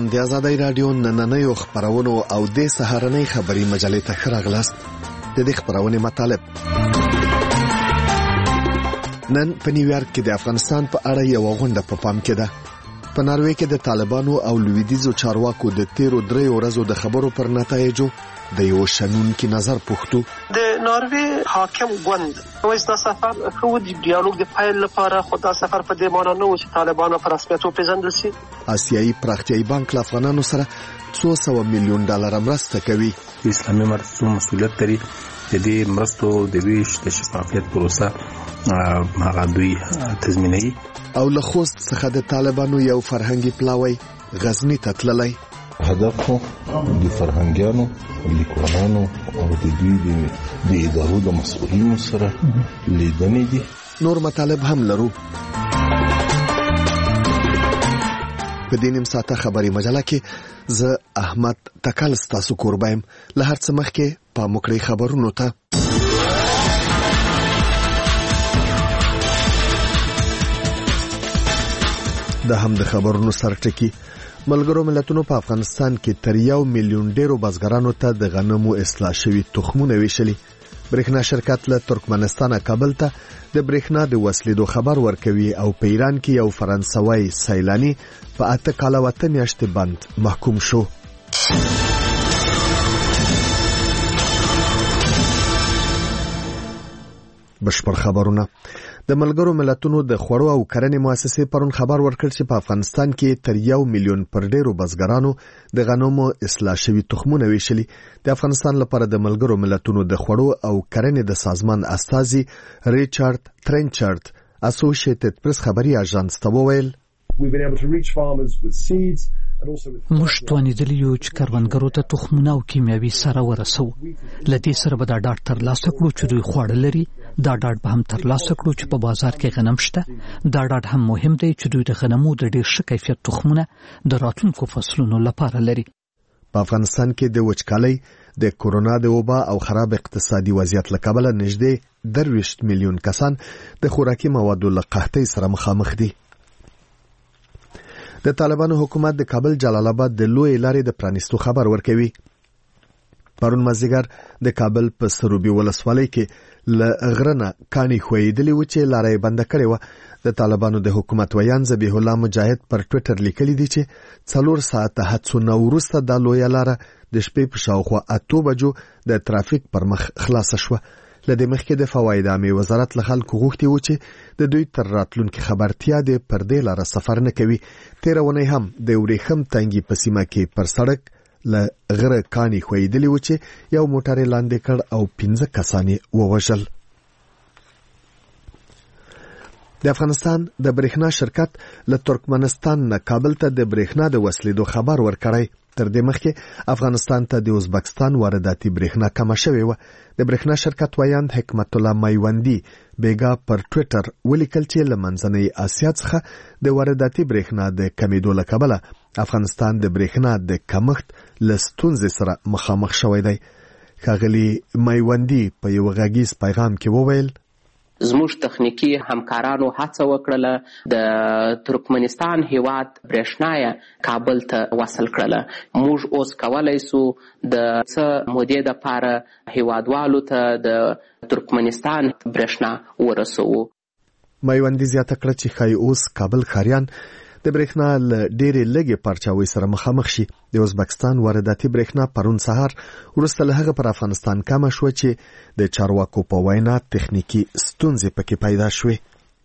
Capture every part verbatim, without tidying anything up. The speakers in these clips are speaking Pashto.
سلام، د آزادۍ رادیو نننیو خبرونو او د سهارنۍ خبري مجلې ته ښه راغلاست. د دې خبرونې مطالب نن په نیویارک کې د افغانستان په اړه یو غونډه په پام کې ده. په ناروې کې د طالبانو او لویدیځو چارواکو د تیرو درې ورځو د خبرو پر نتایجو د یو شنونکي نظر پوښتو. د ناروې حاکم ګوند وایي دا سفر خو د ډیالوګ د پیل لپاره خو دا سفر په دې معنی نه و چې طالبانو په رسمیت وپېژندل شي. آسیایي پراختیایي بانک له افغانانو سره څو سوه میلیون ډالر مرسته کوي. اسلامي مرستو مسؤلیت لري د دې مرستو د ویش د شفافیت پروسه هغه دوی تضمینوي. او له خوست څخه د طالبانو یو فرهنګي پلاوی غزنی ته تللی. هدف خو د فرهنګیانو لیکوالانو او د دوی د ادارو د مسؤلینو سره لیدنې دي. نور مطالب هم لرو. په دې نیم ساعته خبري مجله کې زه احمد تکل ستاسو کوربایم. له هر څه مخکې پام وکړئ خبرونو ته. د هم د خبرونو سرټکی ملګرو ملتونو په افغانستان کې تر یو میلیون ډیرو بزګرانو ته د غنمو اصلاح شوي تخمونه ویشلي. برېښنا شرکت له ترکمنستان کابل ته د برېښنا د وصلېدو خبر ورکوي او په ایران کې یو فرانسوي سیلانی په اته کاله وته میاشتې بند محکوم شو. بشپړ خبرونه. د ملګرو ملتونو د خوړو او کرنې مؤسسې پرون خبر ورکړ چې په افغانستان کې تر یو میلیون پر ډیرو بزګرانو د غنمو اصلاح شوي تخمونه ویشلي. د افغانستان لپاره د ملګرو ملتونو د خوړو او کرنې د سازمان استازي ریچارډ ترنچارد اسوسییټډ پریس خبري اژانس ته وویل موږ توانیدلی یو چې کروندګرو ته تخمونه او کیمیاوي سره ورسو. له دې سره به دا ډاډ ترلاسه کړو چې دوی خواړه لري. دا ډاډ به هم ترلاسه کړو چې په بازار کې غنم شته. دا ډاډ هم مهم دی چې دوی د غنمو د ډېر ښه کیفیت تخمونه د راتلونکو فصلونو لپاره لري. په افغانستان کې د وچکالۍ د کورونا د وبا او خراب اقتصادي وضعیت له کبله نږدې درویشت میلیون کسان د خوراکي موادو له قحطۍ سره مخامخ دي. د طالبانو حکومت د کابل جلال آباد د لوی لارې د پرانیستو خبر ورکوي. پرون مازیګر د کابل په سروبي ولسوالۍ کې له غرنه کانی خویدلی و چې لارې بند کړې و. د طالبانو د حکومت ویان ذبیح الله مجاهد پر ټوئیټر لیکلي دي چې څلور ساعته هڅو نه وروسته د لوی لاره د شپې په شاوخوا اته بجو د ترافیک پر مخ خلاص شوه. لدې مخکې د فواید عامه وزارت له خلکو غوښتي و چې د دوی تر راتلونکي خبرتیا د پردې لاره سفر نه کوي. تیرونه هم د ورېخم تنګي په سیمه کې پر سړک له غره کانی خویدلی و چې یو موټر لاندې کړ او پنځه کسان ووژل. د افغانستان د برېښنا شرکت له ترکمنستان نه کابل ته د برېښنا د وصلېدو خبر ورکړی. تر دې مخکې افغانستان ته د ازبکستان وارداتي برېښنا کمه شوې وه. د برېښنا شرکت ویاند حکمت الله میوندي بیګا پر ټوئیټر ولیکل چې له منځنۍ اسیا څخه د وارداتي برېښنا د کمیدو له کبله افغانستان د برېښنا د کمښت له ستونزې سره مخامخ شوی دی. ښاغلي میوندي په یو غږیز پیغام کې وویل زموږ تخنیکی همکارانو هڅه وکړله د ترکمنستان هیواد برېښنا کابل ته وصل کړله. موږ اوس کولای سو د څه مودې دپاره هیوادوالو ته د ترکمنستان برېښنا ورسوو. میوندي زیاته کړه چې ښایي اوس کابل ښاریان د برېښنا له ډېرې لږې پرچاوۍ سره مخامخ شي. د ازبکستان وارداتي برېښنا پرون سهار وروسته له هغه پر افغانستان کمه شوه چې د چارواکو په وینا تخنیکي ستونزې پکې پیدا شوې.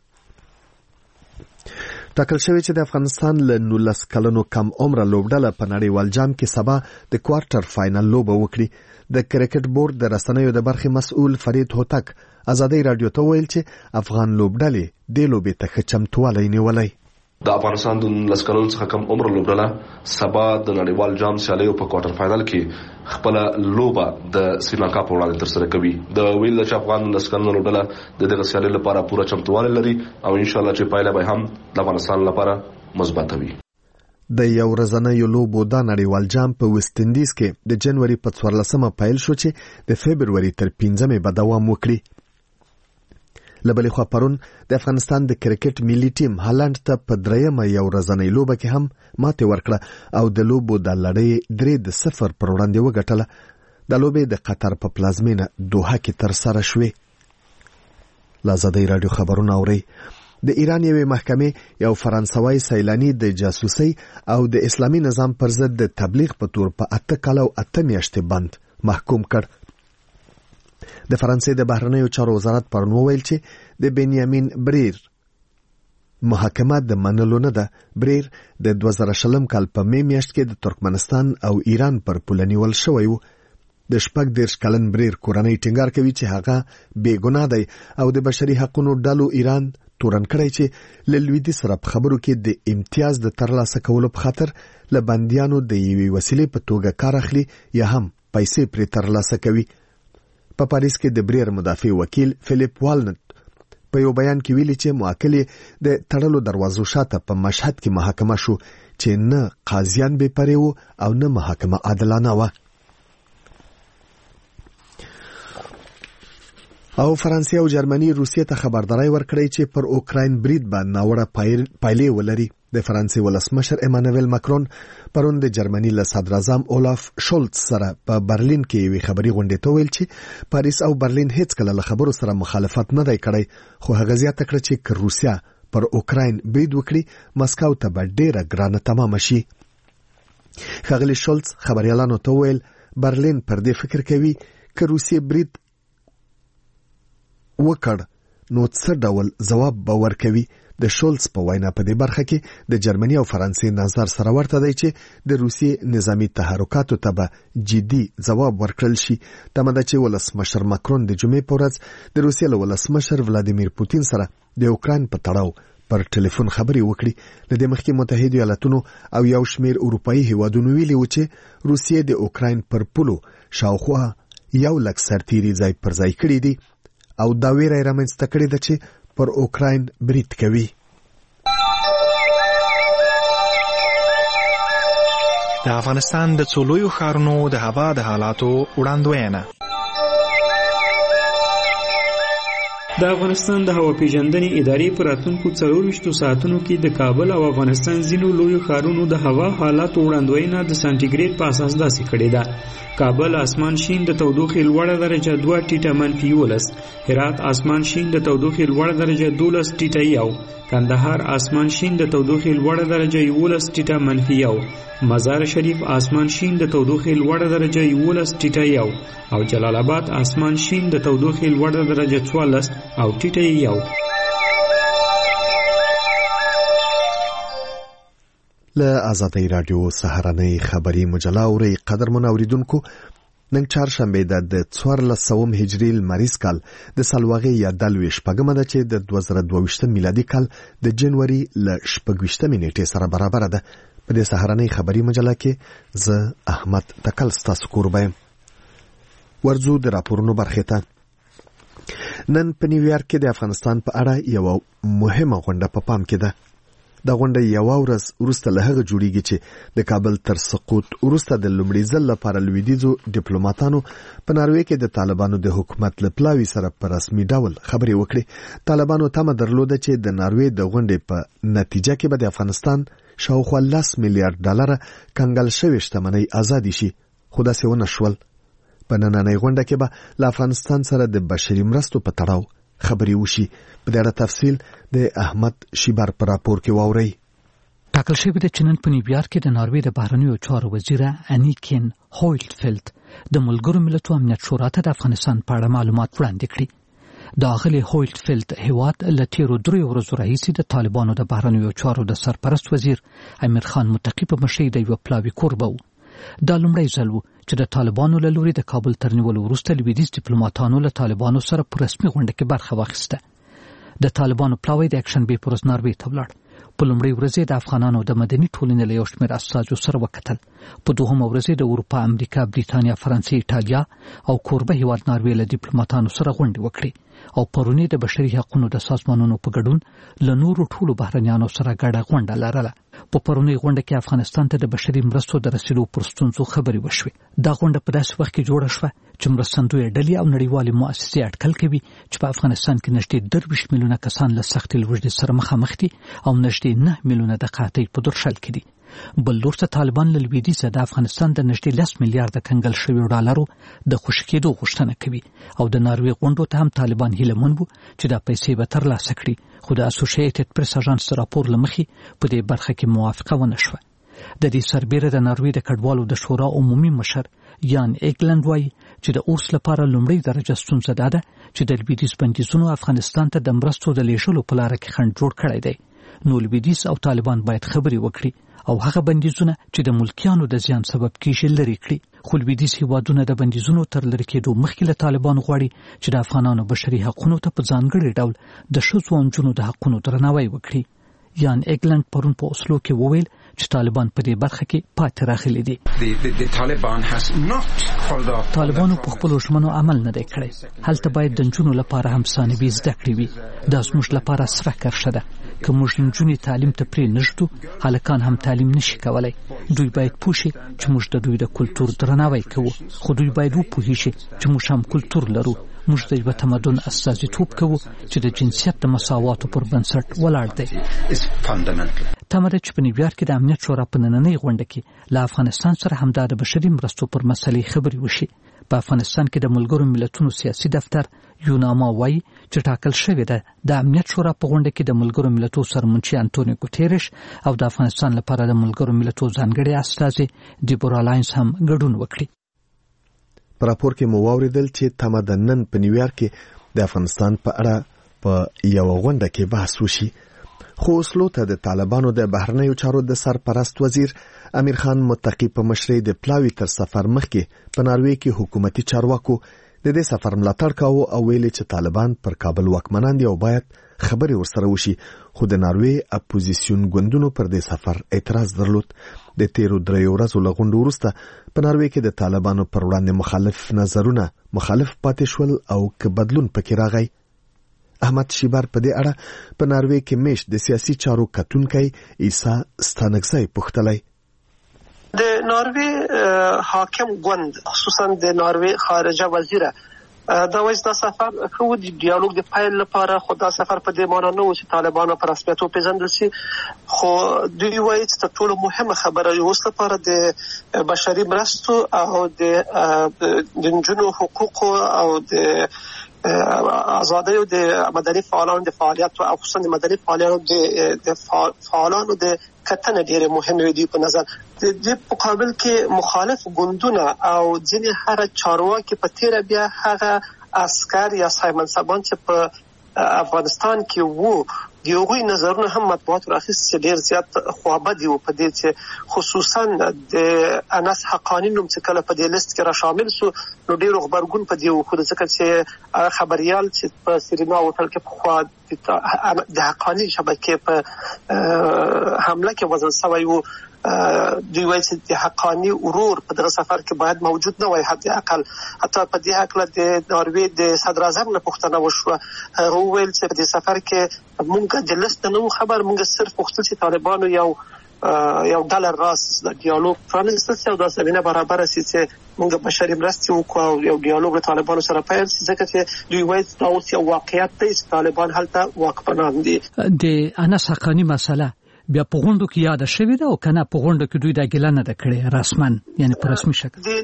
ټاکل شوی چې د افغانستان له نولس کلنو کم عمره لوبډله په نړیوال جام کې سبا د کوارټر فاینل لوبه وکړي. د کرکټ بورډ د رسنیو د برخې مسؤل فرید هوتک آزادۍ رادیو ته ویل چې افغان لوبډلې دې لوبې ته ښه چمتوالی نیولی. د افغانستان د نولس کلونو څخه کم عمر لوبډله سبا د نړیوال جام سیالیو په کوارټر فاینل کې خپل لوبه د سریلانکا په وړاندې ترسره کوي. د ویل چې افغان نولس کلونو لوبډله د دغه سیالۍ لپاره پوره چمتووالی لري او ان شاء الله چې پایله به هم د افغانستان لپاره مثبت وي. د یو ورځنیو لوبو د نړیوال جام په ویسټ انډیز کې د جنوري په څوارلسمه پیل شو چې د فبروري تر پنځمې به دوام وکړي. لبلې خوا پرون د افغانستان د کرکټ ملي ټیم هالند ته په دریمه یو ورځنۍ لوبه کې هم ماتې ورکړه او د لوبو د لړۍ درې د صفر پر وړاندې وګټله. د لوبې د قطر په پلازمینه دوحه کې ترسره شوې. له ازادۍ راډیو خبرونه اورئ. د ایران یوې محکمې یو فرانسوي سیلاني د جاسوسۍ او د اسلامي نظام پر ضد د تبلیغ په تور په اته کاله او اته میاشتې بند محکوم کړ. د فرانسې د بهرنیو چارو وزارت پرون وویل چې د بنیامین بریر محاکمه د منلو نه ده. بریر د دوه زره شلم کال په می میاشت کې د ترکمنستان او ایران پر پوله نیول شوی و. د شپږ دېرش کلن بریر کورنۍ ټینګار کوي چې هغه بې ګناه دی او د بشري حقوقو ډلو ایران تورن کړی چې له لویدیځ سره په خبرو کې د امتیاز د ترلاسه کولو په خاطر له بندیانو د یوې وسیلې په توګه کار اخلي یا هم پیسې پرې ترلاسه کوي. په پاریس کې د بریر مدافع وکیل فلیپ والنت په یو بیان کې ویلي چې موکل د تړلو دروازو شاته په مشهد کې محاکمه شو چې نه قاضیان بې پرې وو او نه محاکمه عادلانه وه. او فرانسې او جرمني روسیې ته خبرداري ورکړې چې پر اوکراین برید باندې ناوړه پایلې ولري. د فرانسې ولسمشر ایمانوئل ماکرون پرون د جرمني له صدر اعظم اولاف شولټ سره په برلین کې یوې خبري غونډې ته ویل چې پاریس او برلین هیڅ کله له خبرو سره مخالفت نه دی کړی، خو هغه زیاته کړه چې که روسیا پر اوکراین برید وکړي مسکو ته به ډیره ګرانه تمام شي. ښاغلي شولټ خبريالانو ته ویل برلین پر دې فکر کوي که روسیې برید وکړ نو څه ډول ځواب به ورکوي. د شولز په وینا په دې برخه کې د جرمني او فرانسې نظر سره ورته دی چې د روسیې نظامی تحرکاتو ته به جدي ځواب ورکړل شي. تمه ده چې ولسمشر ماکرون د جمعې په ورځ د روسیې له ولسمشر ولادیمیر پوتین سره د اوکراین په تړاو پر ټلیفون خبرې وکړي. له دې مخکې متحده ایالاتونو او یو شمېر اروپایي هیوادونو ویلي و چې روسیې د اوکراین پر پولو شاوخوا یو لک سرتیري ځای پر ځای کړي دي او دا ویره یې رامنځته کړې ده چې پر اوکراین برید کوي. د افغانستان د څو لویو ښارونو د هوا د حالاتو وړاندوینه. د افغانستان د هوا پیژندنې ادارې په راتلونکو څلورویشتو ساعتونو کې د کابل او افغانستان ځینو لویو ښارونو د هوا حالاتو وړاندوینه د سانټیګریډ په اساس داسې کړې ده. کابل اسمان شین د تودوخې لوړه درجه دوه ټیټه منفي یولس، هرات اسمان شین د تودوخې لوړه درجه دولس ټیټه یو، کندهار اسمان شین د تودوخې لوړه درجه یولس ټیټه منفي یو، مزار شریف اسمان شین د تودوخې لوړه درجه یولس ټیټه یو او جلال آباد اسمان شین د تودوخې لوړه درجه څوارلس او ټیټه یو. له ازادۍ راډیو سهارنۍ خبري مجله اوري. قدرمن اوریدونکو، نن چهارشنبه ده د څوارلس سوم هجري لمریز کال د سالواغې یا دلوي شپږمه ده چې د دوه زره دوه ویشتم میلادي کال د جنوري له شپږویشتمې نیټې سره برابر ده. په دې سهارنۍ خبري مجله کې زه احمد تکل ستاسو کوربه یم. ورځو د راپورونو برخې ته. نن په نیویارک کې د افغانستان په اړه یو مهمه غونډه په پام کې ده. دا غونډه یو ورځ وروسته له هغه جوړیږي چې د کابل تر سقوط وروسته د لومړي ځل لپاره لویدیځو ډیپلوماټانو په ناروې کې د طالبانو د حکومت له پلاوي سره په رسمي ډول خبرې وکړي. طالبانو تمه درلوده چې د ناروې د غونډې په نتیجه کې به د افغانستان شاوخوا لس میلیارډ ډالر کنګل شوې شتمنۍ آزادې شي، خو داسې ونه شول. په نننۍ غونډه کې به له افغانستان سره د بشري مرستو په تړاو خبرې وشي. په دې اړه تفصیل د احمد شیبر پر راپور کې واورئ. ټاکل شوی د چنن په نیویارک کې د ناروې د بهرنیو چارو وزیر انیکین هویلټفیلد د ملګرو ملتونو امنیت شورا ته د افغانستان په اړه معلومات وړاندې کړي. د اغلی هویلټفیلد هیواد له تیرو درې ورځو راهیسې د طالبانو د بهرنیو چارو د سرپرست وزیر امیر خان متقی په مشرۍ د یو پلاوي کوربه و. دا لومړی ځل و چې د طالبانو له لوري د کابل تر نیولو وروسته لویدیځ ډیپلوماټانو له طالبانو سره په رسمي غونډه کې برخه واخیسته. د طالبانو پلاوی د اکشن بې پروس ناروې ته ولاړ. په لومړۍ ورځ د افغانانو د مدني ټولنې له یو شمېر اساسو سره وکتل. په دوهمه ورځ د اروپا، امریکا، بریتانیا، فرانسې، ایټالیا او کوربه هیواد ناروې له ډیپلوماټانو سره غونډې وکړې او پرونی د بشري حقوقو د سازمانونو په ګډون له نورو ټولو بهرنیانو سره ګډه غونډه لرله. په پرونی غونډه کې افغانستان ته د بشري مرستو د رسیدو پر ستونزو خبرې وشوې. دا غونډه په داسې وخت کې جوړه شوه چې مرستندویه ډلې او نړیوالې مؤسسې اټکل کوي چې په افغانستان کې نږدې درویشت میلیونه کسان له سختې لوږې سره مخامخ دي او نږدې نه میلیونه د قحطۍ په درشل کې دي. بل لور ته طالبان له لویدیځه د افغانستان د نږدې لس میلیارډه کنګل شویو ډالرو د خوشي کېدو غوښتنه کوي او د ناروې غونډو ته هم طالبان هیله مند وو چې دا پیسې به ترلاسه کړي، خو د اسوسییټډ پریس اژانس راپور له مخې په دې برخه کې موافقه ونه شوه. د دې سربېره د ناروې د کډوالو د شورا عمومي مشر یان ایګلند وایي چې د اوس لپاره لومړی درجه ستونزه ده چې د لویدیځ بندیزونو افغانستان ته د مرستو د لیږلو په لاره کې خنډ جوړ کړی دی. نو لویدیځ او طالبان باید خبرې وکړي او هغه بندیزونه چې د ملکیانو د زیان سبب کیږي لري کړي. خو لویدیځ هیوادونه د بندیزونو تر لرې کېدو مخکې له طالبان غواړي چې د افغانانو بشري حقونو ته په ځانګړي ډول د ښځو او نجونو د حقونو درناوی وکړي. یان ایګلند پرون په اوسلو کې وویل چې طالبان په دې برخه کې پاتې راغلي دي. طالبانو په خپلو ژمنو عمل نه دی کړی. هلته باید د نجونو لپاره هم ثانوي زده کړې وي. دا زموږ لپاره سره کرښه ده. که موږ نجونې تعلیم ته پرې نږدو، هلکان هم تعلیم نشي کولی. دوی باید پوه شي چې موږ د دوی د کلتور درناوی کوو، خو دوی باید وپوهې شي چې موږ هم کلتور لرو. موږ د یوه تمدن استازیتوب کوو چې د جنسیت د مساواتو پر بنسټ ولاړ دی. تمه ده چې په نیویارک کې د امنیت شورا په نننۍ غونډه کې له افغانستان سره همدا د بشري مرستو پر مسلې خبرې وشي. په افغانستان کې د ملګرو ملتونو سیاسي دفتر یوناما وایي چې ټاکل شوې ده د امنیت شورا په غونډه کې د ملګرو ملتونو سرمنشي انټونیو ګوتیرش او د افغانستان لپاره د ملګرو ملتونو ځانګړي استازي دیبورا لاینز هم ګډون وکړي. په راپور کې مو واوریدل چې تمه ده نن په نیویارک کې د افغانستان په اړه په یو غونډه کې بحث وشي. خو اوسلو ته د طالبانو د بهرنیو چارو د سرپرست وزیر امیر خان متقی په مشرۍ د پلاوي تر سفر مخکې په ناروې کې حکومتي چارواکو د دې سفر ملاتړ کاوه او ویلي چې طالبان پر کابل واکمنان دي او باید خبرې ورسره وشي. خو د ناروې اپوزیسیون ګوندونو پر دې سفر اعتراض درلود. د تیرو دریو ورځو له غونډو وروسته په ناروې کې د طالبانو پر وړاندې مخالف نظرونه مخالف پاتې شول او که بدلون پکې راغی. احمد شیبر په دې اړه په ناروې کې میش د سیاسي چارو کتونکی عیسی ستانکزی پوښتلی. د ناروې حاکم ګوند خصوصا د ناروې خارجه وزیره دا وایي دا سفر خو د ډیالوګ د پایل لپاره، خو دا سفر په دې معنی نه و چې طالبانو په رسمیت وپېژندل شي. خو دوی وایي چې تر ټولو مهمه خبره یې اوس لپاره د بشري مرستو او د نجونو حقوقو او د آزادیو د مدني فعالانو د فعالیت او خصوصا د مدني فعالانو د فعالانو د کتنه ډېره مهمه دي. په نظر د دې مقابل کې مخالف ګوندونه او ځینې هر چارواکي په تیره بیا هغه عسکر یا صاحب منصبان چې په افغانستان کې وو د هغوی نظرونه هم مطبوعات راخیست چې ډېر زیات خوابدي وو په دې چې خصوصا د انس حقاني نوم چې کله په دې لیست کې را شامل سو نو ډېر غبرګون په دې وو ځکه چې خبريال چې په سرینا هوټل کې پخوا د حقاني شبکې په حمله کې وزن شوی وو. دوی وایي چې د حقاني ورور په دغه سفر کې باید موجود نه وای. حتی اقل حتی په دې حق له د ناروې د صدر اعظم نه پوښتنه وشوه. هغه ویل چې په دې سفر کې مونږ د لیست نه خبر، مونږ صرف پوښتل چې طالبانو یو یو ډالر راس د ډیالوګ پرانیستل او د سمینه برابر شي چې مونږ بشري مرستې وکړو او یو ډیالوګ طالبانو سره پیل شي ځکه چې دوی وایي دا اوس یو واقعیت دی چې طالبان هلته واکمنان دي. د انس حقاني مسله بیا په غونډو کې یاد شوې ده او کنه په غونډو کې دوی دا ګیله نه ده کړې رسمن، یعنی په رسمي شکل. د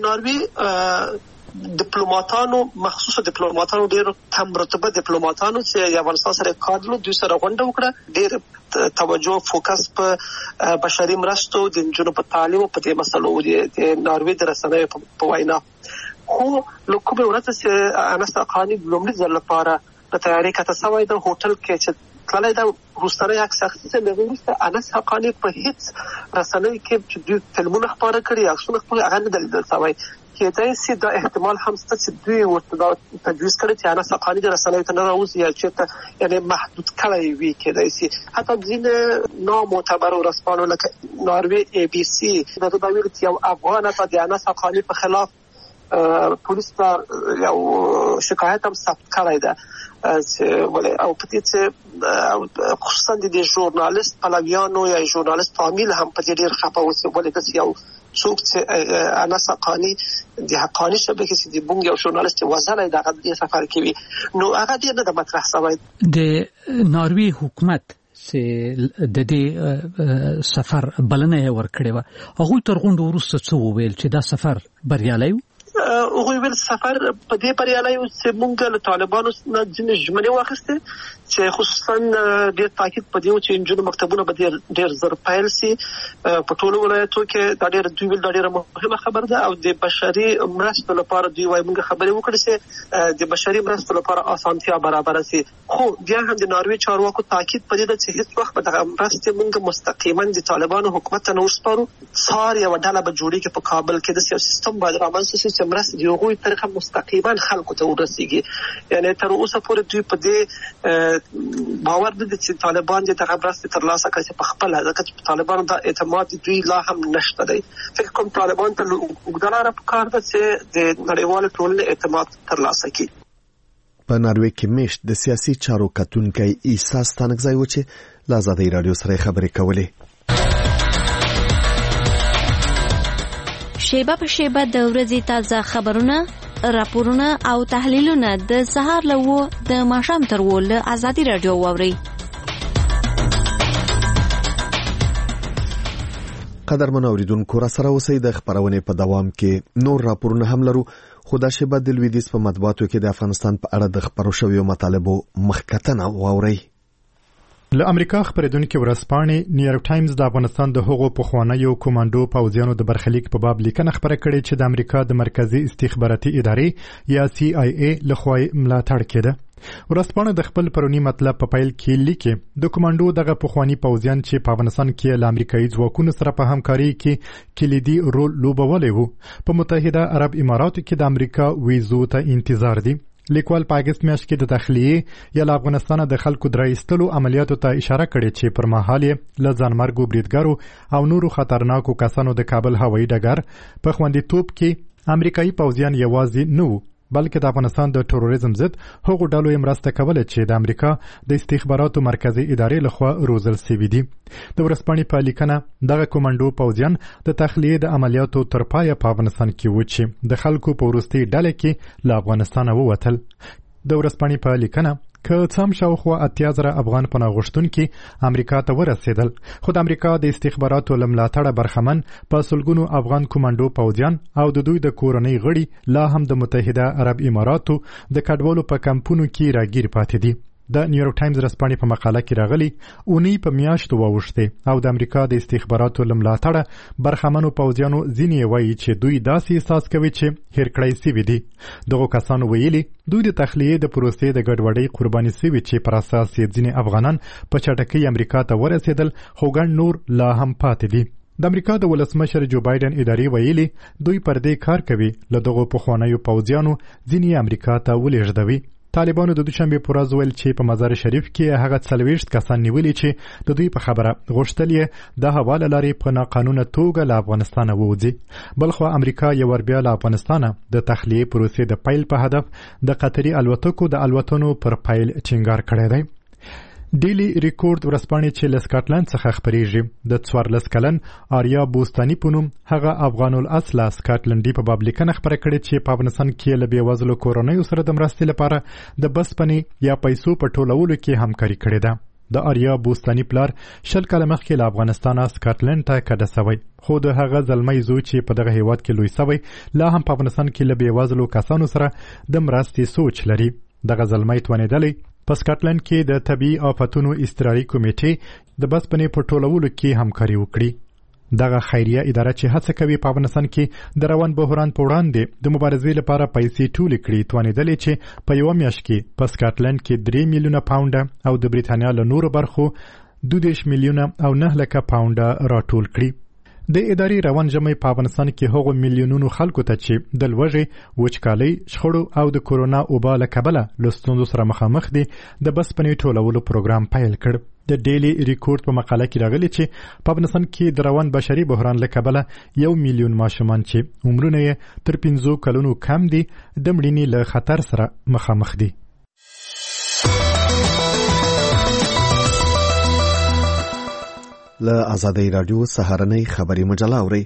ناروې ډیپلوماټانو مخصوص ډیپلوماټانو ډېر کم رتبه ډیپلوماټانو چې افغانستان سره کارلو دوی سره غونډه وکړه. ډېر توجه فوکس په بشري مرستو د نجونو په تعلیم او په دې مسلو د ناروې د رسنیو په وینا. خو له کومه ورځ چې انس حقاني لومړي ځل لپاره په تیاری کې تاسو د هوټل کې چې کله دا روسانه عکس اخیستل لږه انس حقاني په هیڅ رسنۍ کې چې دوی فلمونه خبره کړي عکسونه خپل هغه نه دلیدل شوی. کېدای شي دا احتمال هم شته چې دوی ورته تجویز کړي چې انس حقاني د رسنیو ته نه راوځي یا چې یعنی محدود کړی وي. کېدای شي حتی ځینې نامعتبر ورځپاڼو لکه ناروې ای بي سي دا د ویل چې یو افغان ته د انس حقاني په خلاف پولیس ته یو شکایت هم ثبت کړی ده چې ولې او په دې چې خصوصا د ژورنالیست پلویانو یا ژورنالیست فامیل هم په دې ډېر خفه اوسي ولې داسې یو څوک چې انس حقاني د حقاني شبکې چې د بونګ یو ژورنالیست وزنه دغه د سفر کوي نو هغه ډېر نه د مطرح شوی د ناروی حکومت چې د دې سفر بلنه ورکړې و هغه تر غونډه وروسته څه وویل چې دا سفر بریالي و هغوی ویل سفر په دې بریالي و چې موږ له طالبانو نه ځینې ژمنې واخیستې چې خصوصا ډېر تاکید په دې و چې نجونو مکتبونه به ډېر ډېر زر پیل سي په ټولو ولایتو کې دا ډېر دوی ویل دا ډېره مهمه خبر ده او د بشري مرستو لپاره دوی وايي موږ خبرې وکړې چې د بشري مرستو لپاره اسانتیا برابر سي خو بیا هم د ناروی چارواکو تاکید په دې ده چې هیڅ وخت به دغه مرستې موږ مستقیما د طالبانو حکومت ته نه ورسپارو څار یوه ډله به جوړېږي په کابل کې داسې یو سیستم باید رامنځته شي چې مرستې د هغوی طریقه مستقیما خلکو ته ورسیږي یعنی تر اوسه پورې دوی په دې باور نه دي چې طالبان دې دغه مرستې ترلاسه کړي په خپله ځکه چې طالبانو دا اعتماد دوی لا هم نشته دی فکر کوم طالبان ته اوږده لاره پکار ده چې د نړیوالې ټولنې اعتماد ترلاسه کړي په ناروې کې میشت د سیاسي چارو کتونکی عیسی ستانکزی و چې له ازادۍ راډیو سره خبرې کولې شیبه په شیبه د ورځې تازه خبرونه راپورونه او تحلیلونه د سهار له و د ماښام تر و له ازادۍ راډیو واورئ. قدرمن اوریدونکو را سره اوسئ د خبرونې په دوام کې نور راپورونه هم لرو خو دا شیبه د لویدیځ په مطبوعاتو کې د افغانستان په اړه د خبرو شویو مطالبو مخکتنه واورئ. له امریکا خبرېدونکي ورځپاڼې نیویارک ټایمز د افغانستان د هغو پخوانیو کومانډو پوځیانو د برخلیک په باب لیکنه خبره کړې چې د امریکا د مرکزی استخباراتي ادارې یا سی آی ای لخوا ملاتړ کېده. ورځپاڼه د خپل پرونی مطلب په پیل کې لیکي د کومانډو دغه پخوانی پوځیان چې په افغانستان کې له امریکایي ځواکونو سره په همکاري کې کلیدي رول لوبولی وو په متحده عرب اماراتو کې د امریکا ویزو ته انتظار دي. لیکوال په اګست میاشت کې د داخلي یا له افغانستان د خلکو درایستلو عملیاتو ته اشاره کړې چې پر مهال یې له ځانمرګو بریدګرو او نورو خطرناکو کسانو د کابل هوایي ډګر په خوندیتوب کې امریکایي پوځیان یوازې نه وو بلکې د افغانستان د تروریزم ضد هغو ډلو یې مرسته کوله چې د امریکا د استخباراتو مرکزي ادارې لخوا روزل سوي دي. د ورځپاڼې په لیکنه دغه کومانډو پوځیان د تخلیې د عملیاتو تر پایه په افغانستان کې وو چې د خلکو په وروستۍ ډله کې له افغانستانه ووتل. د ورځپاڼې په لیکنه که څه هم شاوخوا اتیا زره افغان پناه غوښتونکي امریکا ته ورسېدل خو د امریکا د استخباراتو له ملاتړه برخمن په سلګونو افغان کومانډو پوځیان او د دوی د کورنۍ غړي لا هم د متحده عرب اماراتو د کډوالو په کمپونو کې راګیر پاتې دي. د نیویارک ټایمز ورځپاڼې په مقاله کې راغلي اونۍ په میاشتو واوښتې او د امریکا د استخباراتو له ملاتړه برخمنو پوځیانو ځینې وایي چې دوی داسې احساس کوي چې هیر کړی سوي دي. دغو کسانو ویلي دوی د تخلیې د پروسې د ګډوډۍ قرباني سوي چې پر اساس یې ځینې افغانان په چټکۍ امریکا ته ورسېدل خو ګڼ نور لا هم پاتې دي. د امریکا د ولسمشر جو بایدن ادارې ویلي دوی پر دې کار کوي له دغو پخوانیو پوځیانو ځینې امریکا ته ولېږدوي. طالبانو د دوشنبه پر ورځ ویل چې په مزار شریف کې هغه څلوېښت کسان نیولي چې د دوی په خبره غوښتل یې د حواله لارې په ناقانونه توګه له افغانستانه ووځي. بلخوا امریکا یو ور بیا له افغانستانه د تخلیې پروسې د پیل په هدف د قطري الوتکو د الوتنو پر پیل ټینګار کړی دی. ډیلی ریکورډ ورځپاڼې چې له سکاټلند څخه خپریږي د څوارلس کلن آریا بوستاني په نوم هغه افغان الاصله سکاټلنډي په باب لیکنه خپره کړې چې په افغانستان کې له بېوزلو کورنیو سره د مرستې لپاره د بسپنې یا پیسو په ټولولو کې همکاري کړې ده. د آریا بوستاني پلار شل کاله مخکې له افغانستانه سکاټلند ته کډه سوی خو د هغه زلمی زوی چې په دغه هیواد کې لوی سوی لا هم په افغانستان کې له بېوزلو کسانو سره د مرستې سوچ لري. دغه زلمی توانېدلی په سکاټلند کې د طبیعي آفتونو اضطراري کمیټې د بسپنې په ټولولو کې همکاري وکړي. دغه خیریه اداره چې هڅه کوي په افغانستان کې د روان بحران په وړاندې د مبارزې لپاره پیسې ټولې کړي توانېدلې چې په یوه میاشت کې په سکاټلند کې درې میلیونه پاونډه او د بریتانیا له نورو برخو دوه دېرش میلیونه او نه لکه پاونډه راټول کړي. د ادارې روان ژمی په افغانستان کې هغو میلیونونو خلکو ته چې د لوږې وچکالۍ شخړو او د کورونا وبا له کبله له ستونزو سره مخامخ دي د بسپنې ټولولو پروګرام پیل کړ. د ډیلی ریکورډ په مقاله کې راغلي چې په افغانستان کې د روان بشري بحران له کبله یو میلیون ماشومان چې عمرونه یې تر پنځو کلونو کم دي د مړینې له خطر سره مخامخ دي. له آزادۍ رادیو سهارنۍ خبري مجله اوري.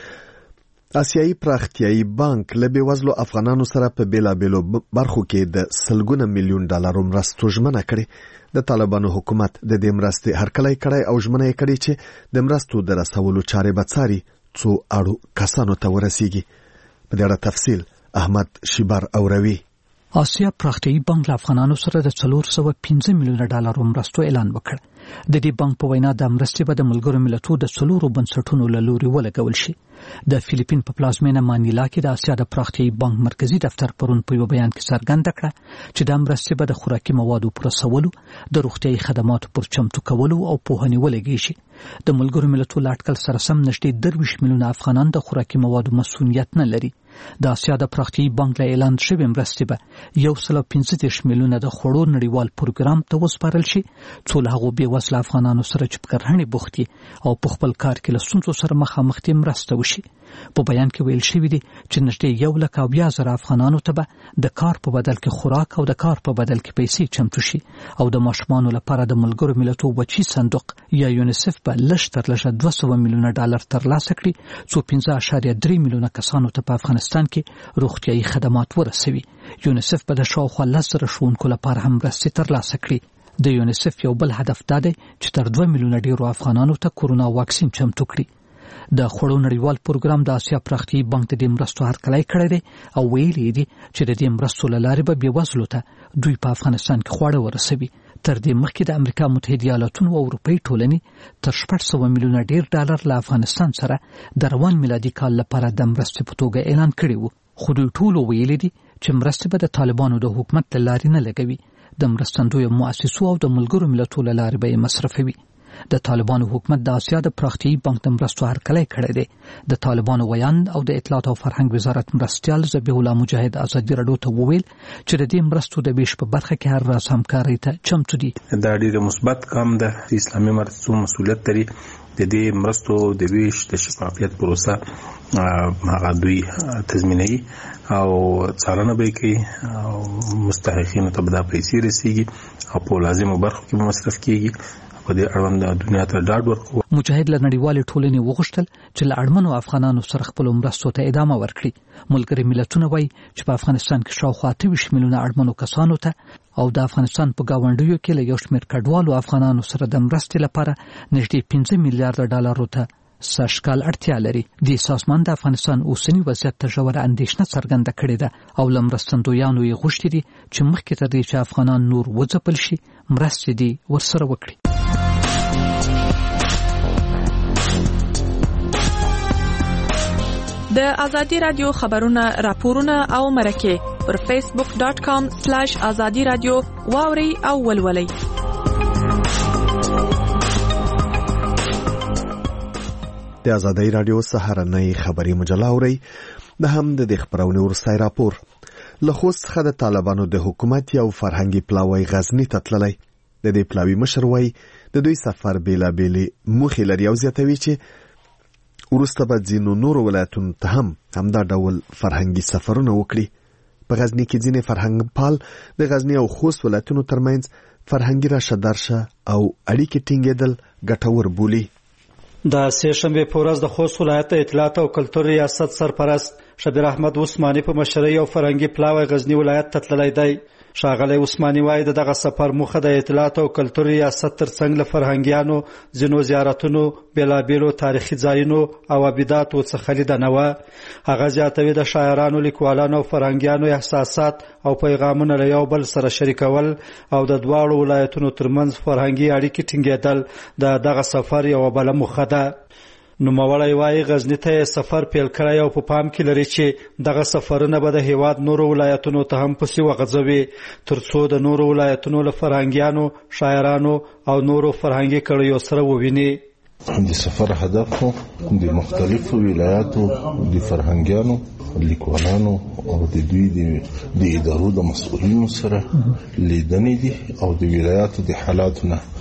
آسیایي پراختیایي بانک له بېوزلو افغانانو سره په بیلابېلو برخو کې د سلګونه میلیون ډالرو مرستو ژمنه کړې. د طالبانو حکومت د دې مرستې هرکلی کړی او ژمنه یې کړې چې د مرستو د رسولو چارې به څاري څو اړو کسانو ته ورسیږي. په دې اړه تفصیل احمد شیبار اوروي. آسیا پراختیایي بانک له افغانانو سره د څلور سوه پنځه میلیونه ډالرو مرستو اعلان وکړ. د دې بانک په وینا د مرستې به د ملګرو ملتونو د څلورو بنسټونو له لوري ولګول شي. د فلیپین په پلازمینه مانیلا کې د آسیا د پراختیایي بانک مرکزی دفتر پرون په یو بیان کې څرګنده کړه چې د مرستې به د خوراکي موادو پر رسولو، د روغتیایي خدماتو پر چمتو کولو او پوهنې ولګي شي. د ملګرو ملتونو لاټکل سره سم نږدې درویش میلیونه افغانان د خوراکي موادو مسؤلیت نه لري. د آسیا د پراختیایي بانک له اعلان شوی مرستې به یو سل او پنځه دېرش میلیونه د خوړو نړیوال پروګرام ته وسپارل شي څو له هغو بېوزله افغانانو سره چې په کرهڼې بوخت دي او په خپل کار کې له ستونزو سره مخامخ دي مرسته وشي. په بیان کې ویل شوي دي چې نږدې یو لک او بیا زره افغانانو ته به د کار په بدل کې خوراک او د کار په بدل کې پیسې چمتو شي او د ماشومانو لپاره د ملګرو ملتونو بچي صندوق یا یونیسف به لږ تر لږه دوه سوه میلیونه ډالر ترلاسه کړي څو پنځه اعشاریه درې میلیونه کسانو ته په افغانستان کې روغتیایي خدمات ورسوي. یونیسف به د شاوخوا لس زره ښوونکو لپاره هم مرستې ترلاسه کړي. د یونیسف یو بل هدف دا دی چې تر دوه میلیونه ډیرو افغانانو ته کورونا واکسین چمتو کړي. د خوړو نړیوال پروګرام د آسیا پراختیایي بانک د دې مرستو هرکلی کړی دی او ویلي دي چې د دې مرستو له لارې به بېوزلو ته دوی په افغانستان کې خواړه ورسوي. تر دې مخکې د امریکا متحده ایالاتونو او اروپایي ټولنې تر شپږ سوه میلیونه ډیر ډالر له افغانستان سره د روان میلادي کال لپاره د مرستې په توګه اعلان کړي وو. خو دوی ټولو ویلي دي چې مرستې به د طالبانو د حکومت له لارې نه لګوي. د مرستندویو مؤسسو او د ملګرو ملتونو له لارې به یې مصرفوي. د طالبانو حکومت د آسیا د پراختیایي بانک د مرستو هرکلی کړی دی. د طالبانو ویاند او د اطلاعات او فرهنګ وزارت مرستیال ذبیح الله مجاهد آزادي راډیو ته وویل چې د دې مرستو د ویش په برخه کې هر راز همکارۍ ته چمتو دي. دا ډېر مثبت کام ده. اسلامي مرستو مسؤلیت لري د دې مرستو د ویش د شفافیت پروسه هغه دوی تضمینوي او څارنه به کوي او مستحقینو ته به دا پیسې رسیږي او په لازمو برخو کې به مصرف کیږي. په دې اړوند دنیا ته ډاډ ورکوي. مجاهد له نړیوالې ټولنې وغوښتل چې له اړمنو افغانانو سره خپلو مرستو ته ادامه ورکړي. ملګري ملتونه وایي چې په افغانستان کې شاوخوا اته ویشت میلیونه اړمنو کسانو ته او د افغانستان په ګاونډیو کې له یو شمېر کډوالو افغانانو سره د مرستې لپاره نږدې پنځه میلیارډه ډالرو ته سږکال اړتیا لري. د سازمان د افغانستان اوسنی وضعیت ته ژوره اندېښنه څرګنده کړې ده او له مرستندویانو یې غوښتي دي چې مخکې تر دې چې افغانان نور وځپل شي مرستې دې ورسره وکړي. د آزادي رادیو خبرونه، راپورونه او مرکې پر فیسبوک ډاٹ کام سلیش آزادي رادیو واوري او ولولئ. د آزادۍ رادیو سهارنۍ خبري مجله اوري. د هم د خبرونې ورسای راپور له خوست څخه د طالبانو د حکومت یو فرهنګي پلاوی غزنی ته تللی. د دې پلاوی مشر وایي د دوی سفر بیلابېلې موخې لري او زیاتوي چې وروسته به ځینو نورو ولایتونو ته هم همدا ډول فرهنګي سفرونه وکړي. په غزنی کې ځینې فرهنګ پال د غزنی او خوست ولایتونو ترمنځ فرهنګي راشه درشه او اړیکې ټینګېدل ګټور بولي. د سې شنبې په ورځ د خوست ولایت اطلاعات او کلتور ریاست سرپرست شبیر احمد عثماني په مشرۍ او فرهنګي پلاوی غزنی ولایت ته تللی دی. ښاغلی عثماني وایي د دغه سفر موخه د اطلاعات او کلتور ریاست ترڅنګ له فرهنګیانو ځینو زیارتونو، بیلابیلو تاریخي ځایونو او عباداتو څخه لیدنه وه. هغه زیاتوي د شاعرانو، لیکوالانو او فرهنګیانو احساسات او پیغامونه له یو بل سره شریکول او د دواړو ولایتونو ترمنځ فرهنګي اړیکې ټینګېدل د دغه سفر یوه بله موخه ده. نوموړی وایي غزنی ته سفر پیل کړی او په پام کې لري چې دغه سفرونه به د هیواد نورو ولایتونو ته هم پسې وغځوي ترڅو د نورو ولایتونو له فرهنګیانو، شاعرانو او نورو فرهنګي کړیو سره وویني. د سفر هدف د مختلفو ولایاتو د فرهنګیانو، لیکوالانو او د دوی د ادارو د مسؤلینو سره لیدنې دي او د ولایاتو د حالاتو نه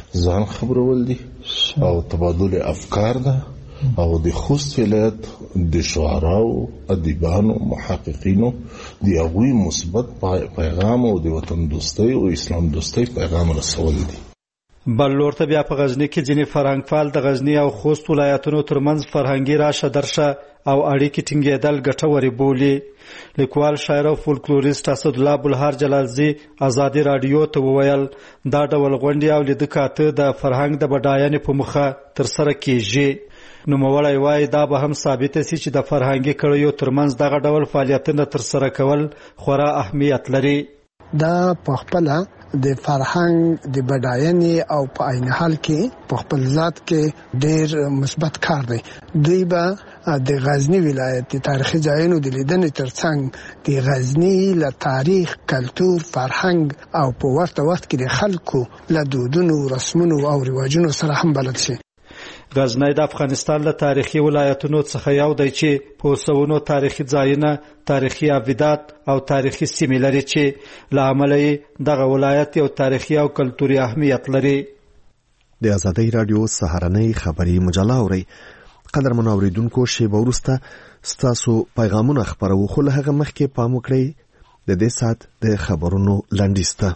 ځان خبرول دي او تبادل افکار ده او د خوست ولایت د شعراو ادیبانو محققینو د هغوی مثبت پیغام او د وطن دوستۍ او اسلام دوستۍ پیغام رسول دي. بل لور ته بیا په غزنی کې ځینې فرهنګفال د غزنی او خوست ولایتونو ترمنځ فرهنګي راشه درشه او اړیکې ټینګېدل ګټورې بولي. لیکوال شاعر او فولکلوریست اسدالله بلهار جلالزی ازادي رادیو ته وویل دا ډول غونډې او لیده کاته د فرهنګ د بډاینې په مخه ترسره کیږي. نوموړی وایي دا به هم ثابته سي چې د فرهنګي کړیو ترمنځ دغه ډول فعالیتونه ترسره کول خورا اهمیت لري. دا په خپل د فرهنګ د بډاینې او په عین حال کې په خپل ذات کې ډېر مثبت کار دی. دوی به د غزنی ولایت د تاریخي ځایونو د لیدنې ترڅنګ د غزنی له تاریخ، کلتور، فرهنګ او په ورته وخت کې د خلکو له دودونو، رسمونو او رواجونو سره هم بلد شي. غزنی د افغانستان له تاریخي ولایتونو څخه یو دی چې په اوسونو تاریخي ځایونه، تاریخي ابدات او تاریخي سیمې لري چې له امله یې دغه ولایت یو تاریخي او کلتوري اهمیت لري. د ازادي رادیو سهارنۍ خبري مجله اوري. قدرمن اوریدونکو شیبه وروسته ستاسو پیغامونه خبرو، خو له هغه مخکې پام وکړئ د دې سات د خبرونو لنډیز ته.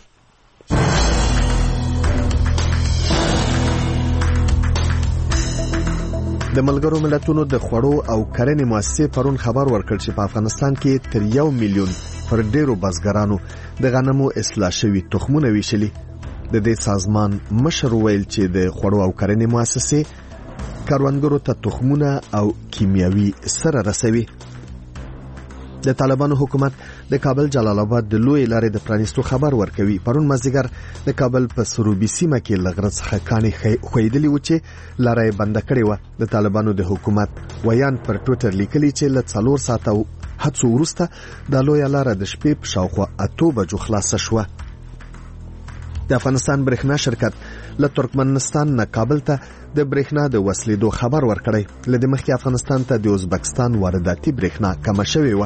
د ملګرو ملتونو د خوړو او کرنې مؤسسې پرون خبر ورکړ چې په افغانستان کې تر یو میلیون پر ډیرو بزګرانو د غنمو اصلاح شوي تخمونه ویشلي. د دې سازمان مشر ویل چې د خوړو او کرنې مؤسسې کروندګرو ته تخمونه او کیمیاوي سره رسوي. د طالبانو حکومت د کابل جلال آباد د لوی لارې د پرانیستو خبر ورکوي. پرون مازیګر د کابل په سروبي سیمه کې لغړه څخه کاني خویدلی و چې لارې بند کړې و. د طالبانو د حکومت ویان پر ټوئیټر لیکلي چې له څلور ساعته هڅو وروسته د لوی لارې د شپې په شاوخوا اته بجو خلاصه شوه. د افغانستان برېښنا شرکت له ترکمنستان نه کابل ته د برېښنا د وصلېدو خبر ورکړی. له دې مخکې افغانستان ته د ازبکستان وارداتي برېښنا کمه شوې وه.